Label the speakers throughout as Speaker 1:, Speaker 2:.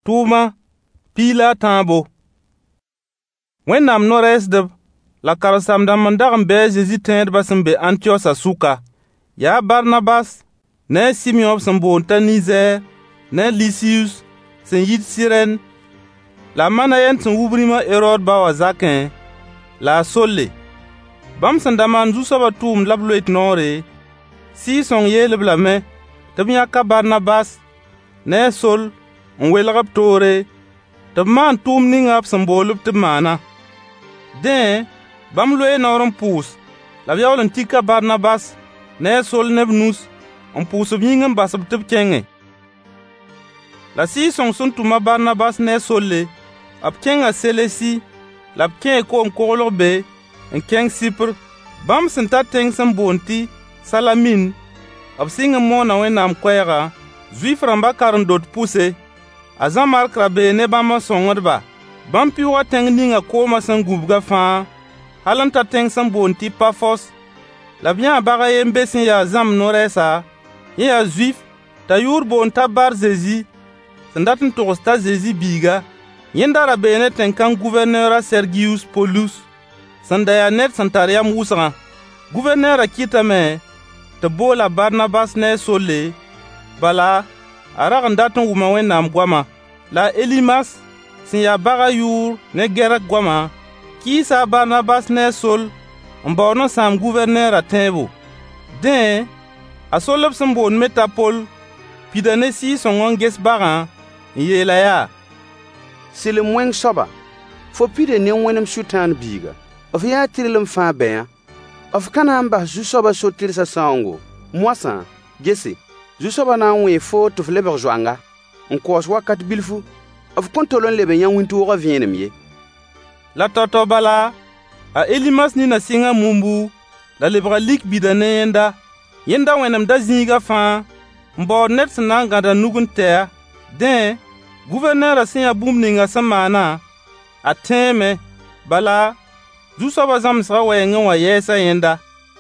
Speaker 1: Tuma pila tãabo. Wẽnnaam no-rɛɛsdb la karen-saam-dãmb n dag n bɩ a Zezi tẽedbã sẽn be Antiyos a sʋka. Yaa Barnabas ne a Simeon sẽn boond t'a Nizɛɛr ne a Lisius sẽn yit Sirɛn, la a Manayen sẽn wub rĩmã Herod ba wã zakẽ, la a Solle. Bãmb sẽn da maan Zu-soabã tʋʋmd la b loet noore, Sɩɩg-sõng yeel-b lame tɩ b yãk a Barnabas ne a Sol n welg b toore tɩ b maan tʋʋm ninga b sẽn bool-b tɩ b maana. Dẽ, bãmb loee noor n pʋʋs, la b yaool n tik a Barnabas ne a Sol ne b nus n pʋʋs b yĩng n bas-b tɩ b kẽnge. La Sɩɩg-sõng sẽn tʋm a Barnabas ne a Solle, b kẽnga Selesi, la b kẽe koom-koglg be n kẽng Sɩpr. Bãmb sẽn ta tẽng sẽn boond tɩ Salamin, b sɩng n moona Wẽnnaam koɛɛga, Zuif-rãmbã karen-dot pʋse. A Zã-Mark ra bee ne bãmb n sõngdba. Bãmb pɩʋga tẽng ninga koomã sẽn gũbga fãa, hal n ta tẽng sẽn boond tɩ Pafos. La b yãa bag a yen be sẽn yaa zãmb no-rɛɛsa, yẽ yaa Zuif, t'a yʋʋr boond t'a Bar-Zezi, sẽn dat n togs t'a Zezi biiga. Yẽnda ra bee ne tẽn-kãng Guvɛrneer a Sɛrgiyus Polus, sẽn da yaa ned sẽn tar yam wʋsgã. Guvɛrneerã kɩtame tɩ boola Barnabas ne a Solle, bala a rag n dat n wʋma Wẽnnaam goamã. La Elimas sẽn yaa bagã yʋʋr ne Gɛrk goamã kɩɩsa a Barnabas ne a Sol n baood n sãam Guvɛrneerã tẽebo. Dẽ, a Sol b sẽn boond Metapol pida ne Sɩɩg-sõng n ges bagã n yeela yaa:
Speaker 2: Sɩlem-wẽng soaba, fo pida ne wẽnem Sʋtãan biiga, f yaa tɩrlem fãa bɛyã. F ka na n bas Zu-soabã so-tɩrsã sãoongo, moasã, gese, Zu-soabã na n wẽe fo tɩ f lebg zoanga, n koos wakat bilfu, f kõn tol n leb n yã wĩntoogã vẽenem ye.
Speaker 1: La tao-tao bala, a Elimas nina sɩngã mumbu, la lebga lik bida ne yẽnda. Yẽnda wẽnem da zĩiga fãa, n baood ned sẽn na n gãda nug n tɛa. Dẽ, Guvɛrneerã sẽn yaa bũmb ninga sẽn maana, a tẽeme, bala, Zu-soabã zãmsgã wɛɛngẽ wã yɛɛsa yẽnda.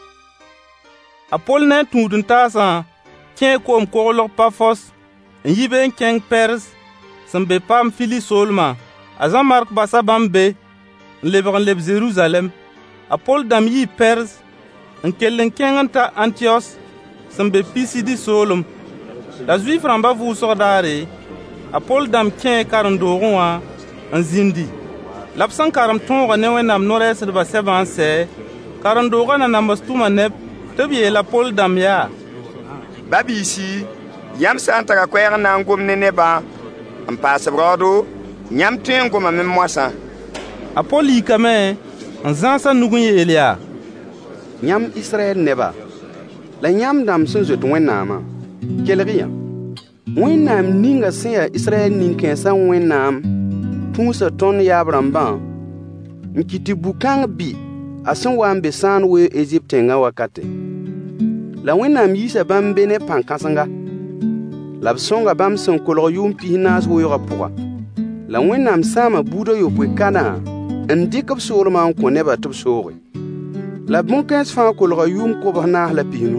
Speaker 1: A Pol ne a tũud-n-taasã kẽe koom-koglg Pafos n yi be n kẽng Pɛrs sẽn be Pamfili soolmã. A Zã-Mark basa bãmb be n lebg n leb Zeruzalɛm. A Pol dãmb yii Pɛrs n kell n kẽng n ta Antiyos sẽn be Pisidi soolem. La Zuif-rãmbã vʋʋsg daare, a Pol dãmb kẽe karen-doogẽ wã n zĩndi. La b sẽn karem tõoga ne Wẽnnaam no-rɛɛsdbã sɛbã n sɛ, karen-doogã na nambs tʋma neb tɩ b yeela Pol dãmb yaa:
Speaker 3: Ba-biisi, yãmb sã n tara koɛɛg n na n gom ne nebã n paas b raoodo, yãmb tõe n gomame moasã.
Speaker 1: A Pol yikame n zãas a nug n yeel yaa:
Speaker 2: Yãmb Israɛl neba, la yãmb dãmb sẽn zoet Wẽnnaamã, kelg-y-yã. Wẽnnaam ninga sẽn yaa Israɛl nin-kãensã Wẽnnaam pũusa tõnd yaab-rãmbã n kɩ tɩ bu-kãng bɩ a sẽn wa n be sãan wee Ezip tẽngã wakate. La Wẽnnaam yiisa bãmb be ne pãn-kãsenga, la b sõnga bãmb sẽn kolg yʋʋm pis naas weoogã pʋga. La Wẽnnaam sãama buudã yopoe kanã n dɩk b soolmã n kõ nebã tɩ b sooge. La bõn-kãens fãa kolga yʋʋm kobs naas la pisnu.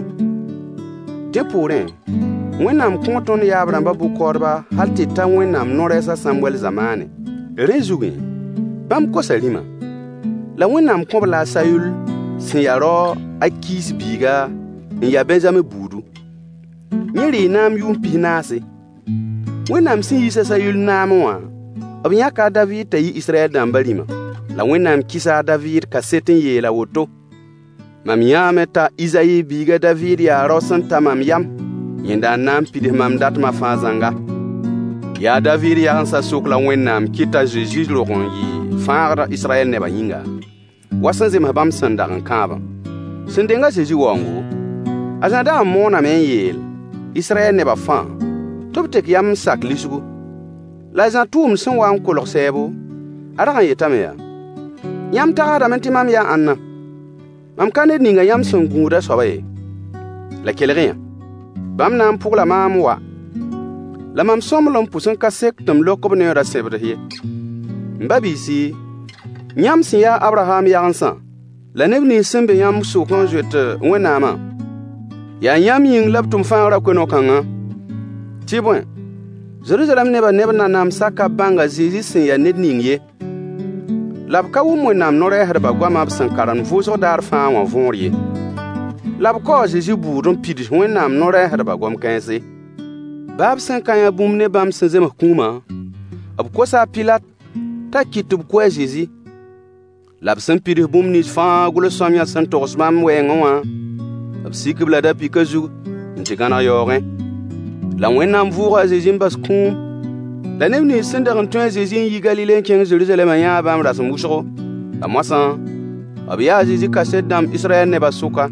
Speaker 2: Dẽ poorẽ, Wẽnnaam kõ tõnd yaab-rãmbã bʋ-kaoodbã hal tɩ ta Wẽnnaam no-rɛɛsã Samuɛl zamaane. Rẽ zugẽ, bãmb kosa rĩmã. La Wẽnnaam kõb la a Sayul sẽn yaa rao a Kiis biiga n yaa Bɛnzame buudu. Yẽ ree naam yʋʋm pis naase. Wẽnnaam sẽn yiis a Sayul naamẽ wã, b yãka a Daviid t'a yi Israɛl dãmbã rĩmã. La Wẽnnaam kɩsa a Daviid kaset n yeela woto: Mam yãame t'a Izayi biiga Daviid yaa rao sẽn ta mam yam, yẽnda n na n pids mam datmã fãa zãnga. Yaa Daviid yagensã sok la Wẽnnaam kɩta Zeezi rog n yɩ fãagda Israɛl nebã yĩnga, wa sẽn zems bãmb sẽn dag n kãabã. Sẽn denga Zeezi waoongo, a Zã dag n mooname n yeel Israɛl nebã fãa tɩ b tek yam n sak lisgu. La a Zã tʋʋmd sẽn wa n kolg sɛɛbo, a rag n yetame yaa: Yãmb tagsdame tɩ mam yaa ãnna? Mam ka ned ninga yãmb sẽn gũuda soaba ye. La kelg-y-yã, bãmb na n pʋgla maam wa, la mam sõml n pʋs n ka sek tɩ m lok b neoodã sẽbds ye. M ba-biisi, yãmb sẽn yaa Abraham yagensã, la neb nins sẽn be yãmb sʋk n zoet Wẽnnaamã, yaa yãmb yĩng la b tʋm fãagrã koe-no-kãngã. Tɩ bõe, Jerusalem neba na nam saka banga Zezi sẽn ya ned ning ye. La b ka wʋm Wẽnnaam no-rɛɛsdbã goamã b sẽn karem vʋʋsg daar fãa wã võor ye. La b kao Zezi buud n pid Wẽnnaam no-rɛɛsdbã gom-kãense. Baab sẽn ka yã bũmb ne bãmb sẽn zems kũumã, b kosa a Pilat t'a kɩt tɩ b kʋ a Zezi. La b sẽn pids bũmb nins fãa gʋls-sõamyã sẽn togs bãmb wɛɛngẽ wã, b sik b la da-pɩkã zug n tɩ gãneg yaoogẽ. La Wẽnnaam vʋʋga a Zezi n bas kũum. La neb nins sẽn dag n tõe a Zezi n yi Galile n kẽng Jerusalɛmã yãa bãmb rasem wʋsgo. La moasã, b yaa a Zezi kaset dãmb Israyɛl nebã sʋka.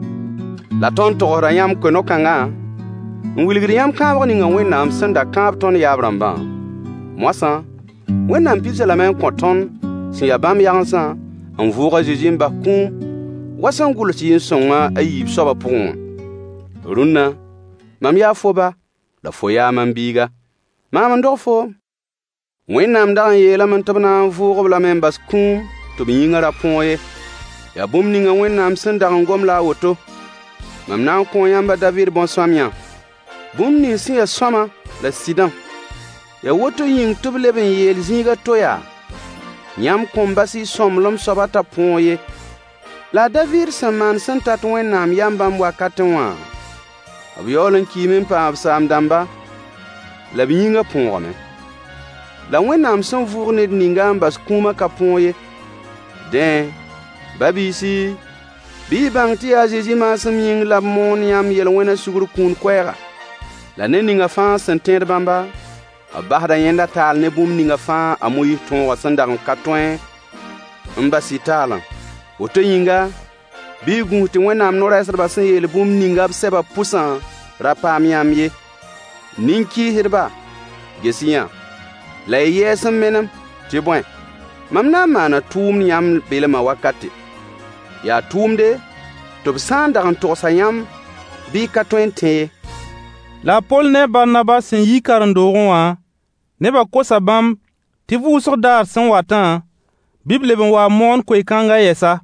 Speaker 2: La tõnd togsda yãmb koe-no-kãngã n wilgd yãmb kãabg ninga Wẽnnaam sẽn da kãab tõnd yaab rãmbã. Moasã, Wẽnnaam pidsa lame n kõ tõnd sẽn ya bãmb yagensã n vʋʋg a Zezi n bas kũum wa sẽn gʋls yɩn-sõngã a yiib soabã pʋgẽ wã. Rũnnã, mam yaa foba la fo yaa mam biiga. Maam n dog fo. Wẽnnaam dag n yeelame tɩ b na n vʋʋg-b lame n bas kũum tɩ b yĩngã ra põog ye. Yaa bũmb ninga Wẽnnaam sẽn dag n gom la a woto. Mam na n kõ yãmb a David bõn-sõamyã. Bũmb nins sẽn ya sõama la sɩdã. Ya woto yĩng tɩ b leb n yeel zĩiga to yaa. Yãmb kõn bas y sõmblem soaba t'a põog ye. La a David sẽn maan sẽn tat Wẽnnaam yam bãmb wakatẽ wã, b yaool n kiime n paam b saam-dãmba, la b yĩngã põogame. La Wẽnnaam sẽn vʋʋg ned ninga n bas kũumã ka põog ye. Dẽ, ba-biisi, bɩ y bãng tɩ yaa Zezi maasem yĩng la b moon yãmb yel-wẽnã sugr kũun koɛɛga. La ne ninga fãa sẽn tẽed bãmba, b basda yẽnda taal ne bũmb ninga fãa a Moyiis tõogã sẽn dag n ka tõe n bas y taalã. Woto yĩnga, bɩ y gũus tɩ Wẽnnaam no-rɛɛsdbã sẽn yeel bũmb ninga b sɛbã pʋsã ra paam yãmb ye. Nin-kɩɩsdbã, ges-yã, la y yɛɛs n menem tɩ bõe, mam na n maana tʋʋmd yãmb belemã wakate. Yaa tʋʋmde tɩ b sã n dag n togsa yãmb bɩ y ka tõe n tẽ ye.
Speaker 1: La a Pol ne Barnabas sẽn yi karen-doogẽ wã, nebã kosa bãmb tɩ vʋʋsg daar sẽn watã, bɩ b leb n wa moon koe-kãngã yɛsa.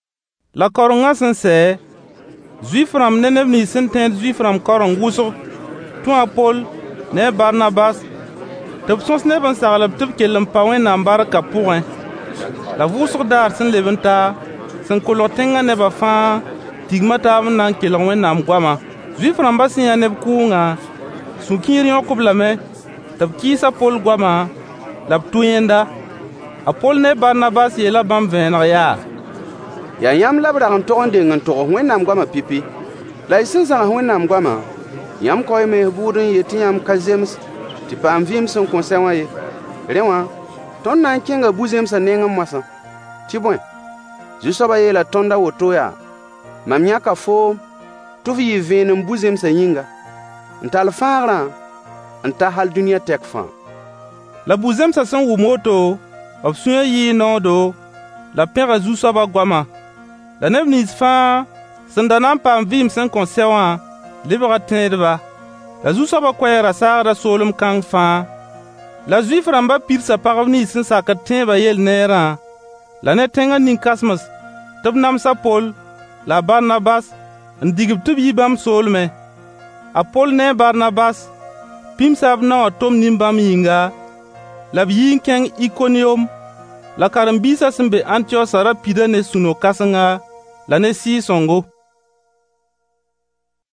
Speaker 1: La kaorengã sẽn sɛ, Zuif-rãmb ne neb nins sẽn tẽed Zuif-rãmb kaoreng wʋsg tũ a Pol ne a Barnabas tɩ b sõs neb n saglb tɩ b kell n pa Wẽnnaam barkã pʋgẽ. La vʋʋsg daar sẽn leb n ta, sẽn kolg tẽngã nebã fãa tigmã taab n na n kelg Wẽnnaam goamã. Zuif-rãmbã sẽn yã neb kʋʋngã, sũ-kiir yõk-b lame tɩ b kɩɩs a Pol goamã la b tʋ yẽnda. A Pol ne Barnabas yeela bãmb vẽeneg yaa:
Speaker 2: Yaa yãmb la b rag n tog n deng n togs Wẽnnaam goamã pipi. La y sẽn zãgs Wẽnnaam goamã, yãmb kao y mees buud n yet tɩ yãmb ka zems tɩ paam vɩɩm sẽn kõ sɛ wã ye. Rẽ wã, tõnd na n kẽnga bu-zemsã neng n moasã. Tɩ bõe, Zu-soabã yeela tõnd a woto yaa: mam yãka foom tɩ f yɩ vẽenem bu-zemsã yĩnga, n tall fãagrã n ta hal dũniyã tɛk fãa.
Speaker 1: La bu-zemsã sẽn wʋm woto, b sũyã yɩɩ noodo, la pẽga Zu-soabã goamã. La neb nins fãa sẽn da na n paam vɩɩm sẽn kõn sɛ wã lebga tẽedba. La Zu-soabã koɛɛgra saagda soolem kãng fãa. La Zuif-rãmbã pidsa pagb nins sẽn sakd tẽebã yel-neerã, la ne tẽngã nin-kãsems tɩ b nams a Pol la a Barnabas n digb tɩ b yi bãmb soolmẽ. A Pol ne a Barnabas pĩmsa b nao tʋm nin-bãmb yĩnga, la b yi n kẽng Ikoniyom. La karen-biisã sẽn be Ãntiyos ra pida ne sũ-no-kãsengã la ne Sɩɩg-sõngo.